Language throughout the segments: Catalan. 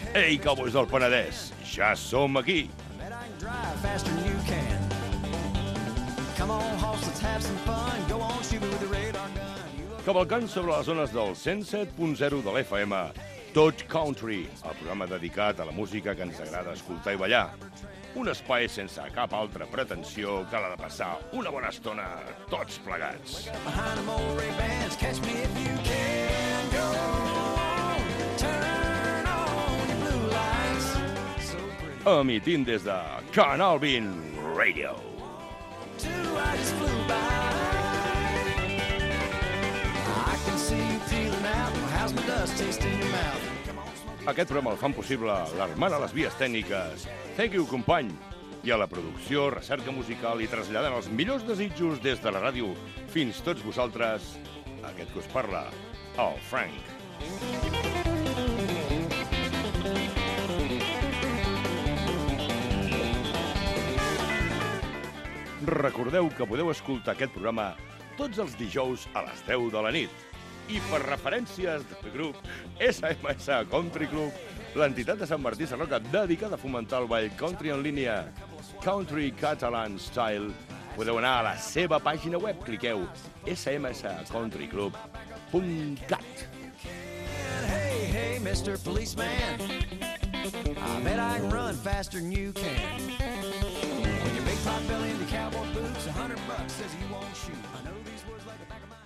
Ei, cowboys del Penedès, ja som aquí. Cavalcant sobre les zones del 107.0 de l'FM, Tot Country, el programa dedicat a la música que ens agrada escoltar i ballar. Un espai sense cap altra pretensió que la de passar una bona estona tots plegats. Emitint des de Canal 20 Radio. Aquest programa el fan possible l'hermana a les vies tècniques, Thank You Company, i a la producció, recerca musical i traslladant els millors desitjos des de la ràdio fins tots vosaltres, aquest que us parla, el Frank. Recordeu que podeu escoltar aquest programa tots els dijous a les 10 de la nit. I per referències del grup SMS Country Club, l'entitat de Sant Martí Sarroca dedicada a fomentar el ball country en línia Country Catalan Style, podeu anar a la seva pàgina web, cliqueu smscountryclub.cat. Hey, hey, Mr. Policeman, I bet I can run faster than you can. When your big pot belly into cowboy boots, $100 says you won't shoot. I know these words like the back of my...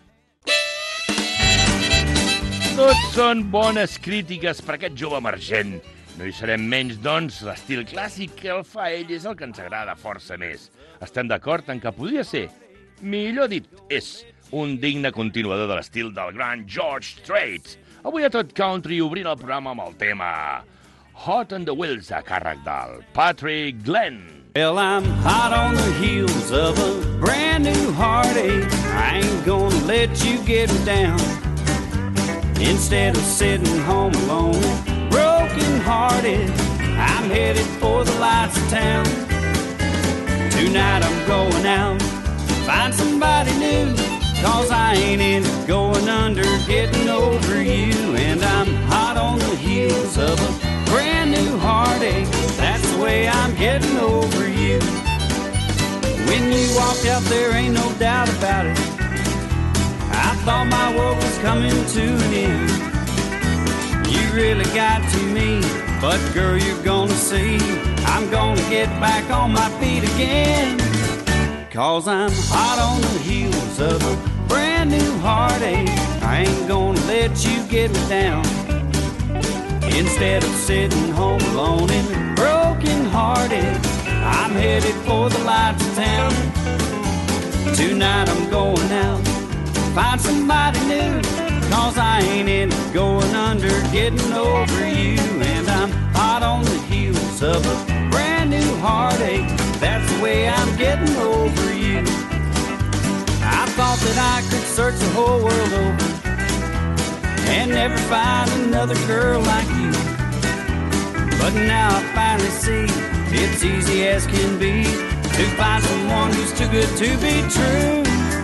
Tots són bones crítiques per aquest jove emergent. No hi serem menys, doncs, l'estil clàssic que el fa ell és el que ens agrada força més. Estem d'acord en que podria ser, millor dit, és un digne continuador de l'estil del gran George Strait. Avui a Tot Country obrint el programa amb el tema Hot on the Wheels a càrrec del Patrick Glenn. Well, I'm hot on the heels of a brand new heartache. I ain't gonna let you get me down. Instead of sitting home alone, broken-hearted, I'm headed for the lights of town. Tonight I'm going out, find somebody new, 'cause I ain't into going under, getting over you. And I'm hot on the heels of a brand new heartache, that's the way I'm getting over you. When you walked out there, ain't no doubt about it, I thought my world was coming to an end. You really got to me, but girl, you're gonna see, I'm gonna get back on my feet again. 'Cause I'm hot on the heels of a brand new heartache, I ain't gonna let you get me down. Instead of sitting home alone and broken-hearted, I'm headed for the lights of town. Tonight I'm going out, find somebody new, 'cause I ain't into going under, getting over you. And I'm hot on the heels of a brand new heartache, that's the way I'm getting over you. I thought that I could search the whole world over and never find another girl like you, but now I finally see it's easy as can be to find someone who's too good to be true.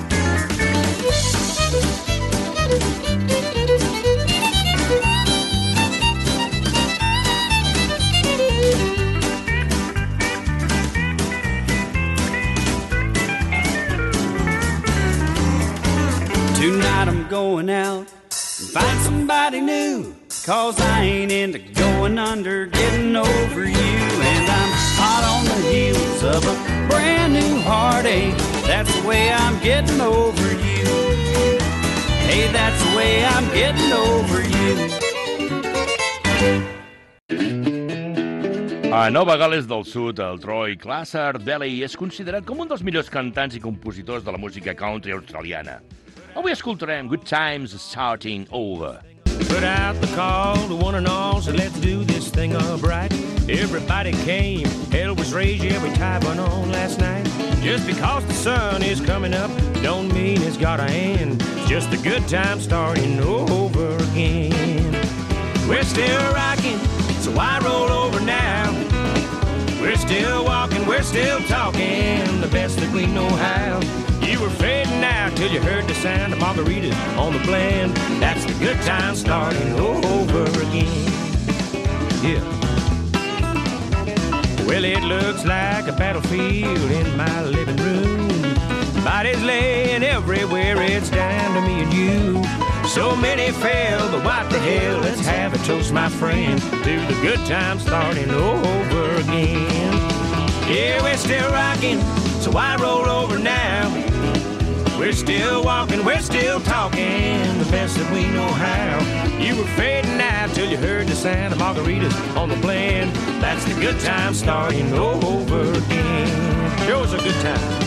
Tonight I'm going out and find somebody new, 'cause I ain't into going under, getting over you. And I'm hot on the heels of a brand new heartache, that's the way I'm getting over you. Hey, that's the way I'm getting over you. A Nova Gal·les del Sud, el Troy Classar-Deley és considerat com un dels millors cantants i compositors de la música country australiana. Avui escoltarem Good Times Starting Over. Put out the call to one and all, so let's do this thing up right. Everybody came, hell was raised, yeah, we tied one on last night. Just because the sun is coming up, don't mean it's gotta end. It's just a good time starting over again. We're still rocking, so why roll over now? We're still walking, we're still talking, the best that we know how. You were fading out till you heard the sound of margaritas on the blend. That's the good time starting over again. Yeah. Well, it looks like a battlefield in my living room. Bodies laying everywhere, it's down to me and you. So many fell, but what the hell, let's have a toast, my friend, to the good times starting over again. Yeah, we're still rocking, so I roll over now. We're still walking, we're still talking, the best that we know how. You were fading out till you heard the sound of margaritas on the blend. That's the good time starting over again. Sure was a good time.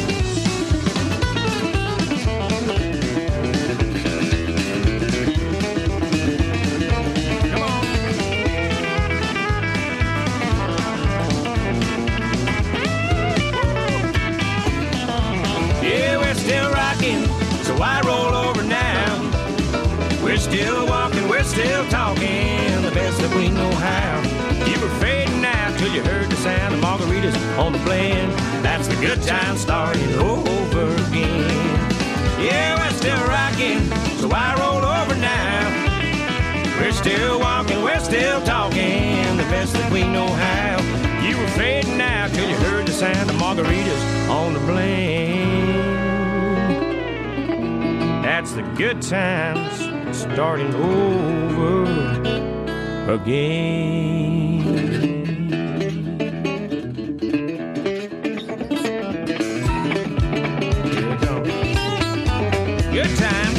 So I roll over now. We're still walking, we're still talking, the best that we know how. You were fading out till you heard the sound of margaritas on the blend. That's the good time starting over again. Yeah, we're still rocking, so I roll over now. We're still walking, we're still talking, the best that we know how. You were fading out till you heard the sound of margaritas on the blend. That's the good times starting over again. Here we go. Good times.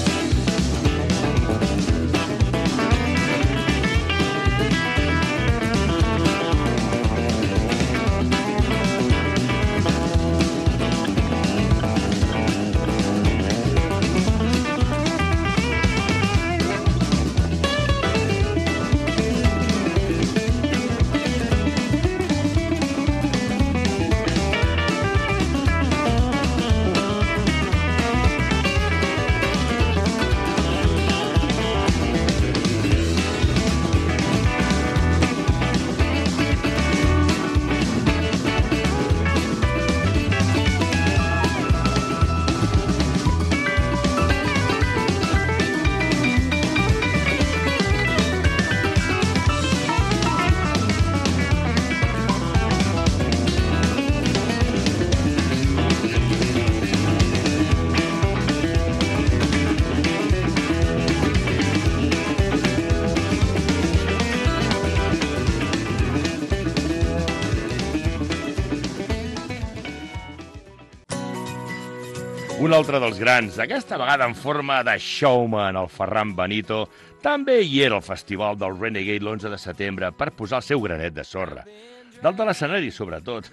Un altre dels grans, aquesta vegada en forma de showman, el Ferran Benito, també hi era al festival del Renegade l'11 de setembre per posar el seu granet de sorra. Dalt de l'escenari, sobretot,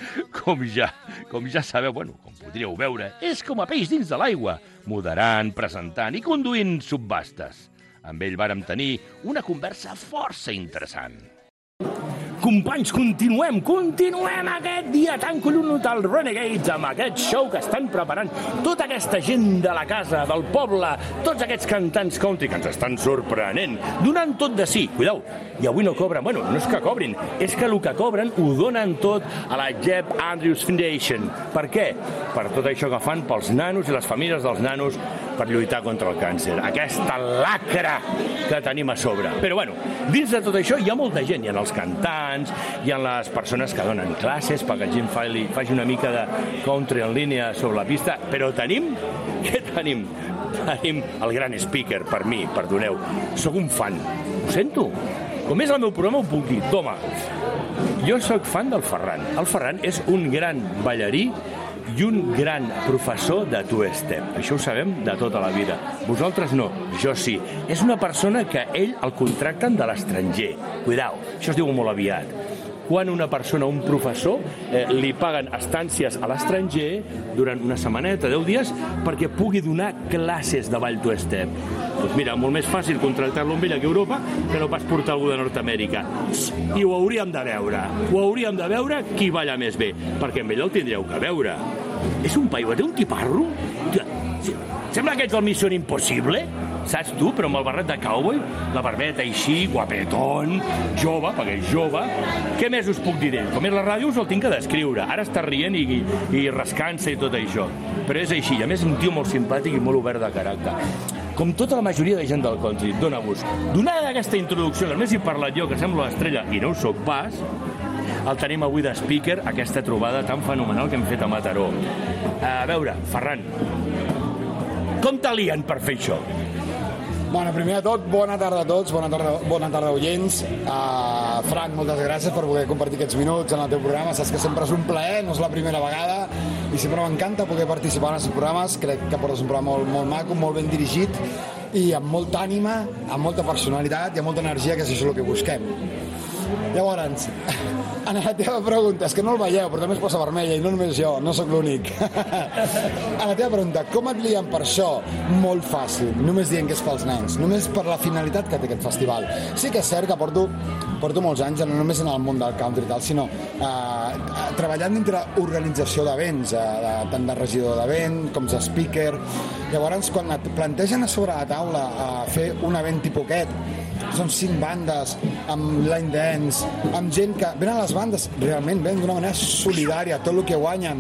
com ja sabeu, bueno, com podríeu veure, és com a peix dins de l'aigua, moderant, presentant i conduint subhastes. Amb ell vàrem tenir una conversa força interessant. Companys, continuem aquest dia tan collonut al Renegades amb aquest show que estan preparant tota aquesta gent de la casa, del poble, tots aquests cantants country que ens estan sorprenent, donant tot de sí. Cuidao, i avui no cobren, bueno, no és que cobrin, és que el que cobren ho donen tot a la Jeb Andrews Foundation. Per què? Per tot això que fan pels nanos i les famílies dels nanos per lluitar contra el càncer. Aquesta lacra que tenim a sobre. Però bueno, dins de tot això hi ha molta gent, hi ha els cantants, hi ha les persones que donen classes perquè la gent faci una mica de country en línia sobre la pista, però tenim... Què tenim? Tenim el gran speaker, per mi, perdoneu. Soc un fan, ho sento. Com és el meu programa ho puc dir. Toma, jo soc fan del Ferran. El Ferran és un gran ballarí i un gran professor de two-step. Això ho sabem de tota la vida. Vosaltres no, jo sí. És una persona que ell el contracten de l'estranger. Cuidao, això es diu molt aviat. Quan una persona, un professor, li paguen estàncies a l'estranger durant una setmaneta, 10 dies, perquè pugui donar classes de ball two-step. Doncs mira, molt més fàcil contractar-lo amb ell aquí a Europa que no pas portar algú de Nord-Amèrica. I ho hauríem de veure qui balla més bé, perquè amb ell el tindríeu que veure. És un paio, té un tiparro? Sembla que ets el Missió Impossible, saps tu, però amb el barret de cowboy, la barbeta així, guapetón, jove, perquè és jove. Què més us puc dir d'ell? Com és la ràdio us el tinc que descriure. Ara està rient i rascant-se i tot això. Però és així, a més un tio molt simpàtic i molt obert de caràcter. com tota la majoria de gent del country, dona gust. Donada aquesta introducció, que només he parlat jo, que sembla l'estrella, i no ho soc pas, el tenim avui de speaker, aquesta trobada tan fenomenal que hem fet a Mataró. A veure, Ferran, com t'alien per fer això? Bueno, primer de tot, bona tarda a tots, bona tarda oients. Frank, moltes gràcies per poder compartir aquests minuts en el teu programa. Saps que sempre és un plaer, no és la primera vegada, i sempre m'encanta poder participar en aquests programes. Crec que portes un programa molt maco, molt ben dirigit, i amb molta ànima, amb molta personalitat i amb molta energia, que és això el que busquem. Llavors, a la teva pregunta, és que no el veieu, però també es posa vermella, i no només jo, no sóc l'únic. A la teva pregunta, com et lien per això? Molt fàcil, només dient que és pels nens, només per la finalitat que té aquest festival. Sí que és cert que porto molts anys, no només en el món del country i tal, sinó treballant dintre organització d'events, tant de regidor d'event com de speaker. Llavors, quan et plantegen a sobre la taula fer un event tipus aquest, són 5 bandes, amb line dance, amb gent que... Venen les bandes, realment, venen d'una manera solidària, tot el que guanyen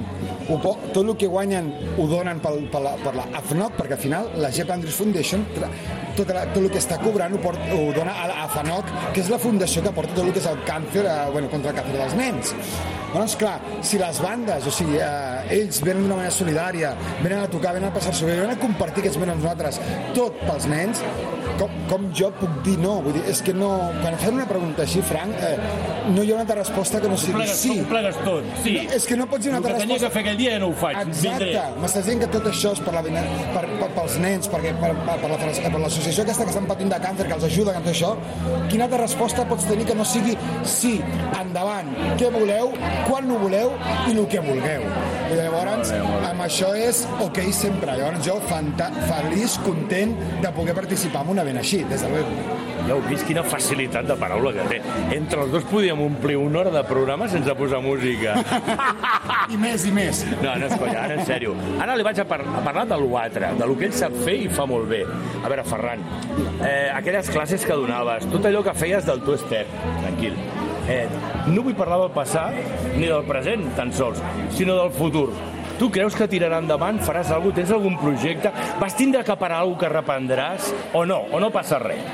ho donen per la AFNOC, perquè al final la Jeb Andrews Foundation tot el que està cobrant ho dona a la AFNOC, que és la fundació que porta tot el que és el càncer, contra el càncer dels nens. Doncs clar, si les bandes, o sigui, ells venen d'una manera solidària, venen a tocar, venen a passar-s'ho bé, venen a compartir aquests moments amb nosaltres, tot pels nens, com jo puc dir no? Vull dir, és que no... Quan fem una pregunta així, Frank, no hi ha una altra resposta que no sigui sí. Ho plegues tot, sí. És que no pots dir una altra resposta. El que tenia que fer aquell dia ja no ho faig. Exacte. M'estàs dient que tot això és pels nens, per l'associació aquesta que estan patint de càncer, que els ajuda amb tot això. Quina altra resposta pots tenir que no sigui sí, endavant, què voleu, quan ho voleu i el que vulgueu? I llavors, amb això és ok sempre. Llavors jo feliç, content de poder participar en un event així, des de luego. Ja heu vist quina facilitat de paraula que té. Entre els dos podíem omplir una hora de programa sense posar música. I més. No és colla, ara en sèrio. Ara li vaig a parlar de l'altre, de lo que ell sap fer i fa molt bé. A veure, Ferran, aquelles classes que donaves, tot allò que feies del two-step, tranquil. No vull parlar del passat ni del present, tan sols, sinó del futur. Tu creus que tirarà endavant? Faràs alguna cosa? Tens algun projecte? Vas tindre que parar alguna cosa que reprendràs? O no passa res?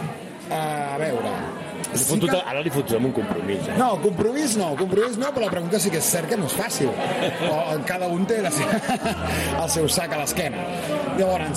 A veure... Ara li fotem un compromís. No, compromís no, però la pregunta sí que és cert que no és fàcil. Cada un té el seu sac a l'esquena. Llavors,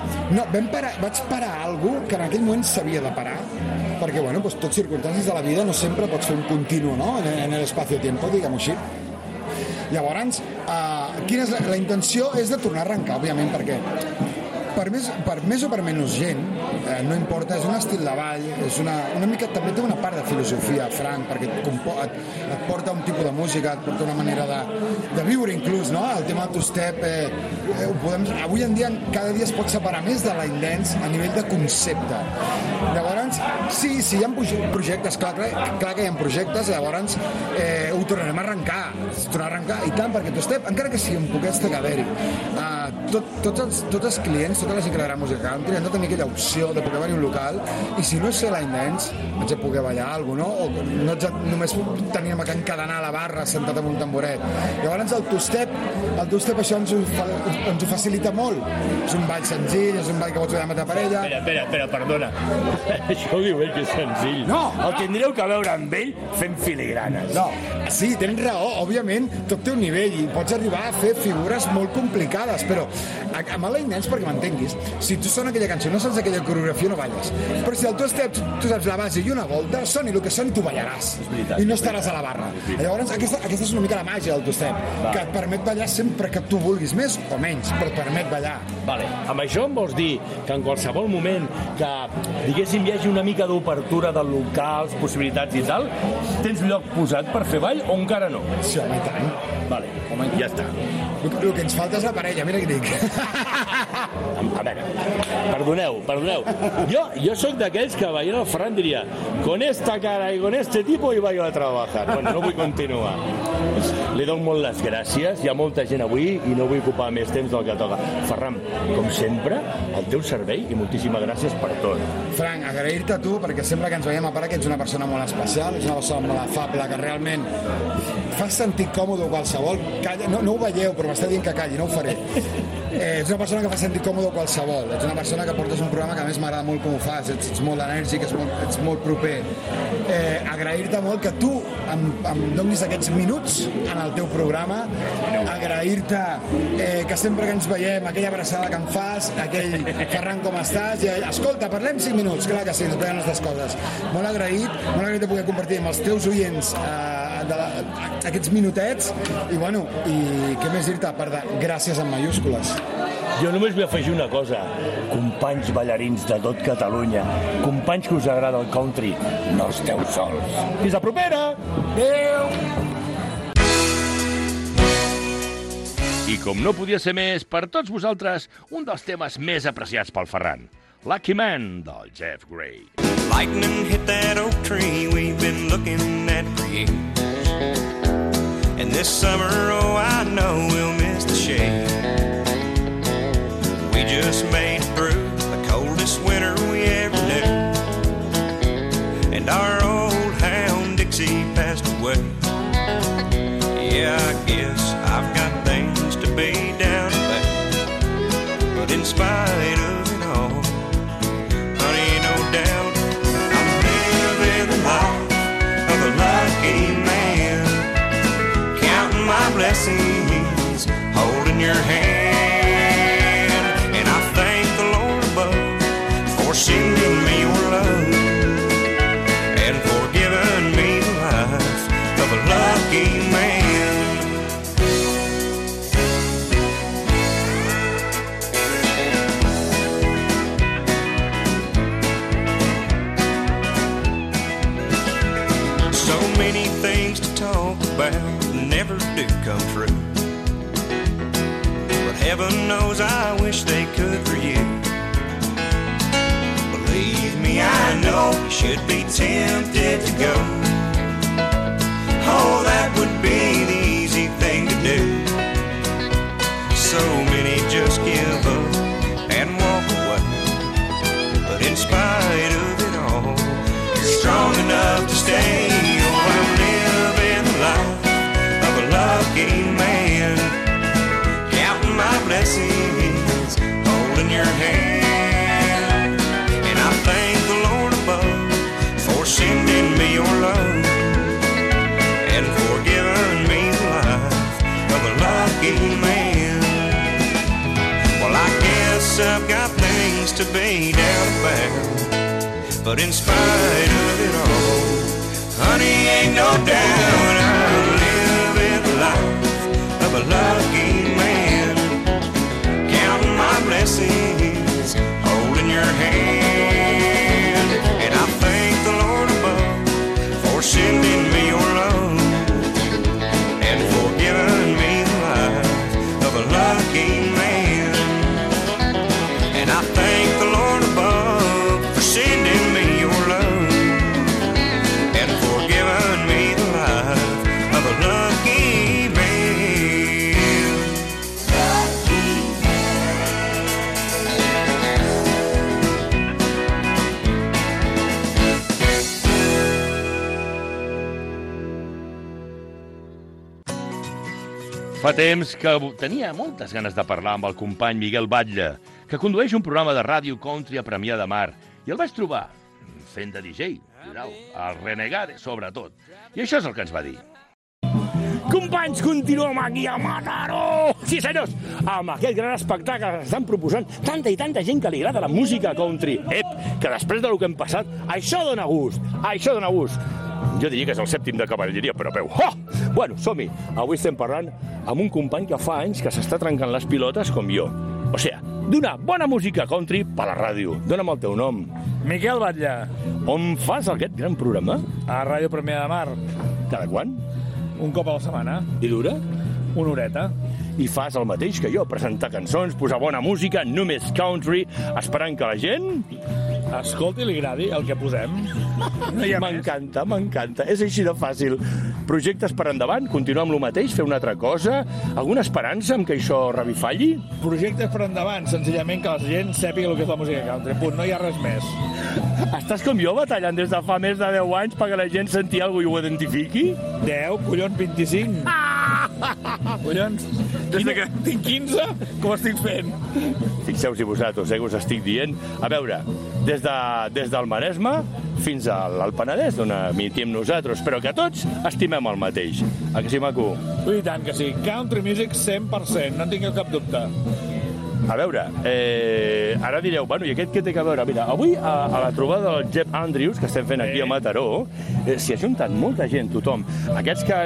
vaig parar alguna cosa que en aquell moment s'havia de parar, perquè, tot circumstàncies de la vida no sempre pots fer un continu, no?, en l'espacio-tiempo, diguem-ho així. Llavors, quina és la intenció? És de tornar a arrencar, òbviament, perquè per més o per menys gent, no importa, és un estil de ball, és una mica, també té una part de filosofia, Frank, perquè et porta un tipus de música, et porta una manera de viure inclús, no? El tema del two-step, avui en dia cada dia es pot separar més de line dance a nivell de concepte. Llavors, sí, hi ha projectes, clar que hi ha projectes, llavors ho tornarem a arrencar, i tant, perquè two-step, encara que sigui un poquet de haver-hi, tots els clients, tota la gent que li agrada música country han de tenir aquella opció de poder venir a un local, i si no és ser line dance, haig de poder ballar alguna cosa, no? O no només teníem que encadenar a la barra sentat amb un tamboret. Llavors el two-step això ens ho facilita molt. És un ball senzill, és un ball que pots ballar amb ta parella. Espera, perdona. Això ho diu ell que és senzill. No! El tindreu que veure amb ell fent filigranes. No, sí, tens raó, òbviament, tot té un nivell i pots arribar a fer figures molt complicades, però amb el line dance, perquè m'entenguis, si tu sona aquella cançó, no saps aquella coreografia, no balles. Però si el two-step, tu saps la base i una volta, soni el que soni, tu ballaràs. I no estaràs a la barra. Llavors, aquesta és una mica la màgia del two-step, que et permet ballar sempre que tu vulguis, més o menys, però et permet ballar. Vale. Amb això em vols dir que en qualsevol moment que, diguéssim, hi hagi una mica d'obertura del locals, possibilitats i tal, tens lloc posat per fer ball o encara no? Sí, home, i tant. Vale, home, ja està. El que ens falta és la parella, mira què dic. A veure, perdoneu. Jo sóc d'aquells que veient el Ferran diria con esta cara y con este tipo iba yo a trabajar. Bueno, no vull continuar. Li dono molt les gràcies. Hi ha molta gent avui i no vull ocupar més temps del que toca. Ferran, com sempre, el teu servei i moltíssimes gràcies per tot. Frank, agrair-te a tu, perquè sempre que ens veiem a part que ets una persona molt especial, ets una persona molt afable, que realment fas sentir còmode qualsevol. Calla, no ho veieu, però m'està dient que calli, no ho faré. ets una persona que fa sentir còmode qualsevol, ets una persona que portes un programa que a més m'agrada molt com ho fas, ets molt enèrgic, ets molt proper. Agrair-te molt que tu em donis aquests minuts en el teu programa, agrair-te que sempre que ens veiem, aquella abraçada que em fas, aquell Ferran, com estàs? I, escolta, parlem 5 minuts, clar que sí, ens veiem aquestes coses. Molt agraït de poder compartir amb els teus oients aquests minutets i bueno, i què més dir-te per de gràcies en mayúscules. Jo només vull afegir una cosa. Companys ballarins de tot Catalunya, companys que us agrada el country, no esteu sols. Fins la propera! Adéu! I com no podia ser més, per tots vosaltres, un dels temes més apreciats pel Ferran, Lucky Man, del Jeff Gray. Lightning hit that oak tree we've been looking at for years. And this summer, oh, I know we'll miss the shade. We just made it through the coldest winter we ever knew. And our old hound Dixie passed away. Yeah, I guess I've got things to be down about. But in spite of it all, honey, no doubt, I'm living the life of a lucky man, counting my blessings, holding your hand. And I thank the Lord above for sending me your love and for giving me the life of a lucky man. So many things to talk about never do come true, but heaven knows I wish they could for you. Believe me, I know you should be tempted to go. Oh, that would be the easy thing to do. So many just give up and walk away, but in spite of it all, you're strong enough to stay. Oh, I'm living the life of a lucky man, counting my blessings, holding your hand. And I thank the Lord above for sending me your love and for giving me the life of a lucky man. Well, I guess I've got things to be down about, but in spite of it all, honey, ain't no doubt I'm living the life of a lucky man, counting my blessings, holding your hand. And I thank the Lord above for sending me your love and for giving me the life of a lucky man. And I thank the Lord above for sending me your love and for giving me the life of a lucky man. Fa temps que tenia moltes ganes de parlar amb el company Miguel Batlle, que condueix un programa de ràdio country a Premià de Mar, i el vaig trobar fent de DJ, al Renegade, sobretot. I això és el que ens va dir. Companys, continuem aquí a Mataró! Sí, senyors, amb aquest gran espectacle que estan proposant tanta i tanta gent que li agrada la música country. Que després del que hem passat, això dona gust, això dona gust. Jo diria que és el 7è de cavalleria, però veu. Oh! Bueno, som-hi. Avui estem parlant amb un company que fa anys que s'està trencant les pilotes com jo. O sigui, d'una bona música country per la ràdio. Dóna'm el teu nom. Miquel Batlle. On fas aquest gran programa? A Ràdio Premià de Mar. Cada quan? Un cop a la setmana. I dura? Una horeta. I fas el mateix que jo, presentar cançons, posar bona música, només country, esperant que la gent... Escolti, li agradi el que posem. No hi ha més. M'encanta, m'encanta. És així de fàcil. Projectes per endavant, continuar amb el mateix, fer una altra cosa? Alguna esperança amb que això revifalli? Projectes per endavant, senzillament que la gent sàpiga el que és la música country. Punt, no hi ha res més. Estàs com jo batallant des de fa més de 10 anys perquè la gent senti alguna cosa i ho identifiqui? 10, collons, 25. Ah! Collons, des que tinc 15, com estic fent? Fixeu-vos vosaltres, que us estic dient. A veure, des del Maresme fins al Penedès, on emitim nosaltres, però que tots estimem el mateix. A que sí, maco? I tant que sí. Country music 100%, no en tingueu cap dubte. A veure, ara direu, bueno, i aquest què té a veure? Mira, avui a la trobada del Jeff Andrews, que estem fent aquí a Mataró, s'hi ha juntat molta gent, tothom. Aquests que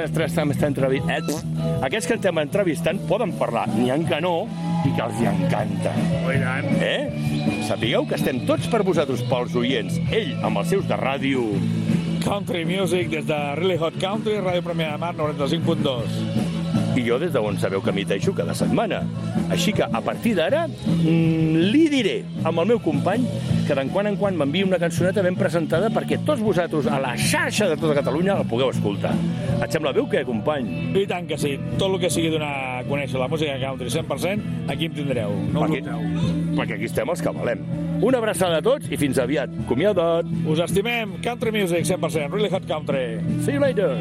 estem entrevistant poden parlar, n'hi ha que no, i que els hi encanta. Sapigueu que estem tots per vosaltres, pels oients. Ell, amb els seus de ràdio... Country music des de Really Hot Country, Ràdio Premià de Mar, 95.2. I jo des d'on sabeu que emiteixo cada setmana. Així que, a partir d'ara, li diré amb el meu company que d'en quan en quan m'enviï una cançoneta ben presentada perquè tots vosaltres, a la xarxa de tota Catalunya, la pugueu escoltar. Et sembla bé o què, company? I tant que sí. Tot el que sigui donar a conèixer la música country 100%, aquí em tindreu. No ho dubteu. Perquè aquí estem els que valem. Una abraçada a tots i fins aviat. Comiada't. Us estimem. Country music 100%. Really Hot Country. See you later.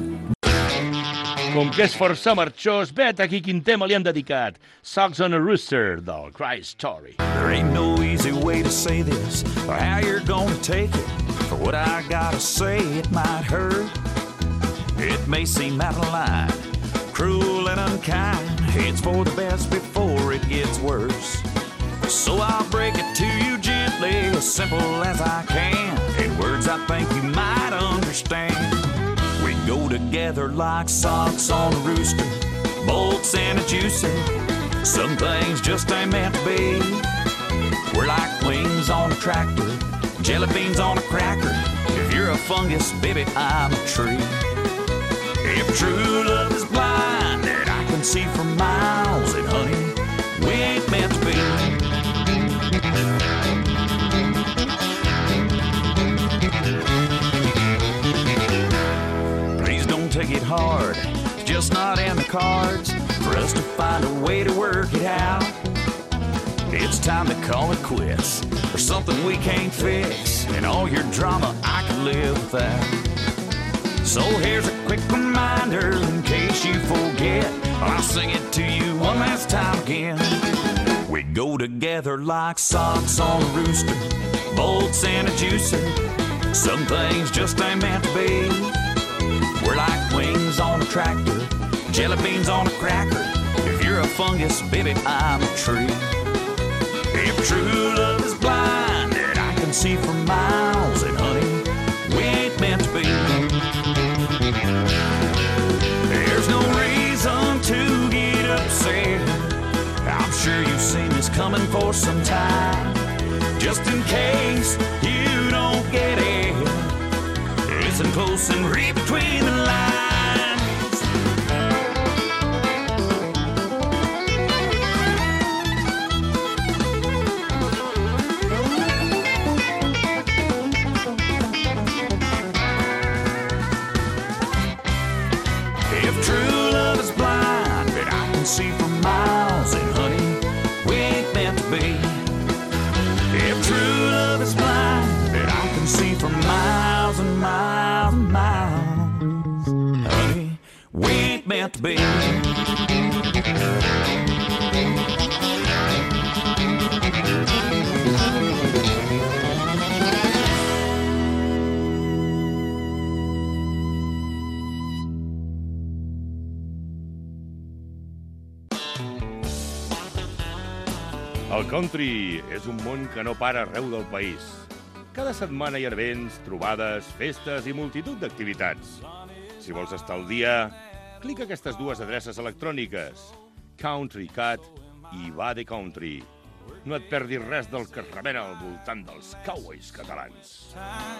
Com que és força marxós, vet aquí quin tema li han dedicat. Socks on a Rooster, del Cry Story. There ain't no easy way to say this, or how you're gonna take it. For what I gotta say, it might hurt. It may seem out of line, cruel and unkind. It's for the best before it gets worse. So I'll break it to you gently, as simple as I can, in words I think you might understand. We go together like socks on a rooster, bolts in a juicer. Some things just ain't meant to be. We're like wings on a tractor, jelly beans on a cracker. If you're a fungus, baby, I'm a tree. If true love is blind, that I can see for miles, and honey, we ain't meant to be. Take it hard, it's just not in the cards for us to find a way to work it out. It's time to call it quits, or something we can't fix, and all your drama I can live without. So here's a quick reminder in case you forget, I'll sing it to you one last time again. We go together like socks on a rooster, bolts in a juicer. Some things just ain't meant to be. We're like wings on a tractor, jelly beans on a cracker. If you're a fungus, baby, I'm a tree. If true love is blind, that I can see for miles, and honey, we ain't meant to be. There's no reason to get upset. I'm sure you've seen this coming for some time. Just in case you don't get it, listen close and read between the lines. If true love is blind, but I can see for miles, and honey, we ain't meant to be. If true love is blind, but I can see for miles and miles and miles, honey, we ain't meant to be. El country és un món que no para arreu del país. Cada setmana hi ha events, trobades, festes i multitud d'activitats. Si vols estar al dia, clica aquestes dues adreces electròniques, Country Cat i Va de Country. No et perdis res del que es remena al voltant dels cowboys catalans.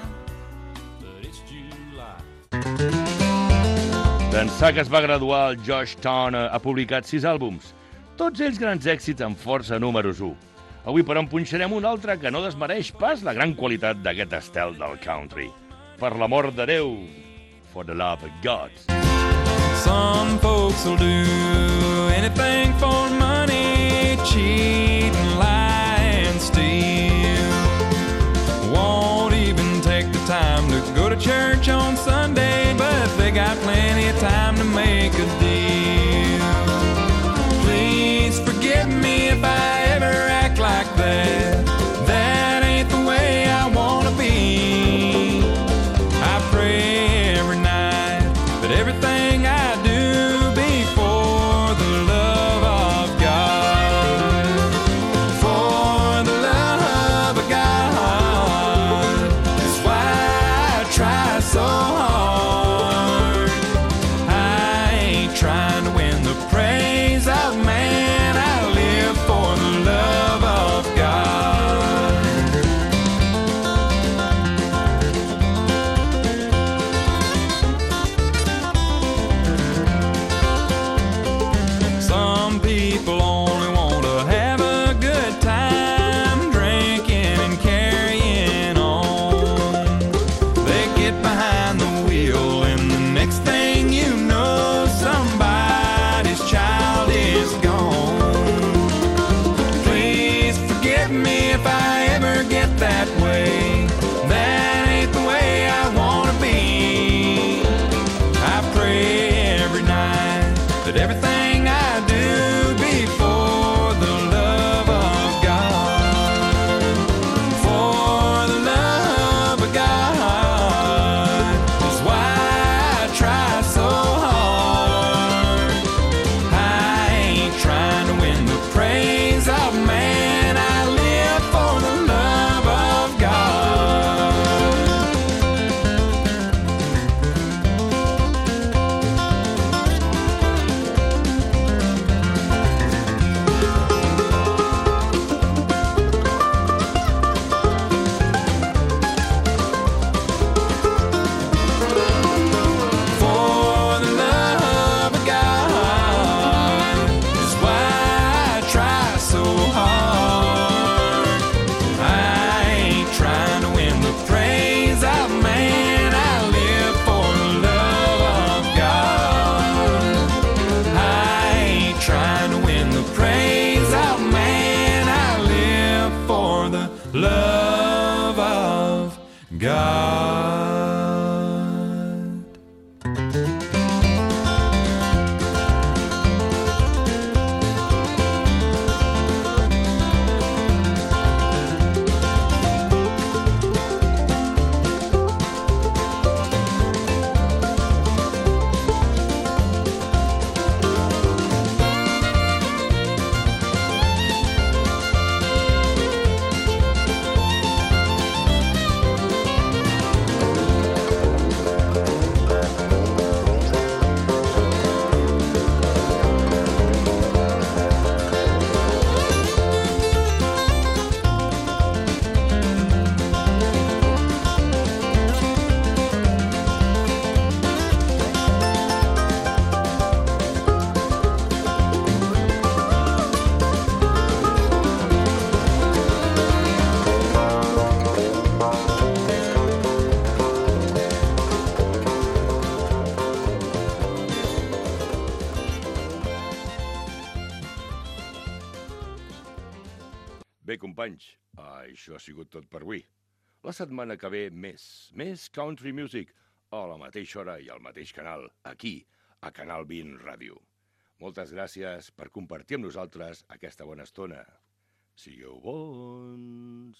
D'ençà que es va graduar, el Josh Turner ha publicat 6 àlbums, tots ells grans èxits amb força números 1. Avui, però, en punxarem un altre que no desmereix pas la gran qualitat d'aquest estel del country. Per l'amor de Déu, for the love of God. Some folks will do anything for money, cheat and lie and steal. Won't even take the time to go to church on Sunday, but they got plenty of time to make a deal. everything I do be for the love of God. For the love of God is why I try so hard. I ain't trying to win the praise of man. I live for the love of God. Some people only want to have a good time, drinking and carrying on. They get behind the wheel and the next thing you know, somebody's child is gone. Please forgive me if I ever get that way. That ain't the way I wanna be. I pray every night that everything I do be for the love of God. For the love of God is why I try so hard. I ain't trying to win the praise of man. I live for the love of God. For the love of God is why I try so hard. I ain't trying to win the praise of man. I live for the love of God. I ain't trying to win the praise of man. I live for the love of God. Bé, companys, això ha sigut tot per avui. La setmana que ve més country music, a la mateixa hora i al mateix canal, aquí, a Canal 20 Ràdio. Moltes gràcies per compartir amb nosaltres aquesta bona estona. Sigueu bons!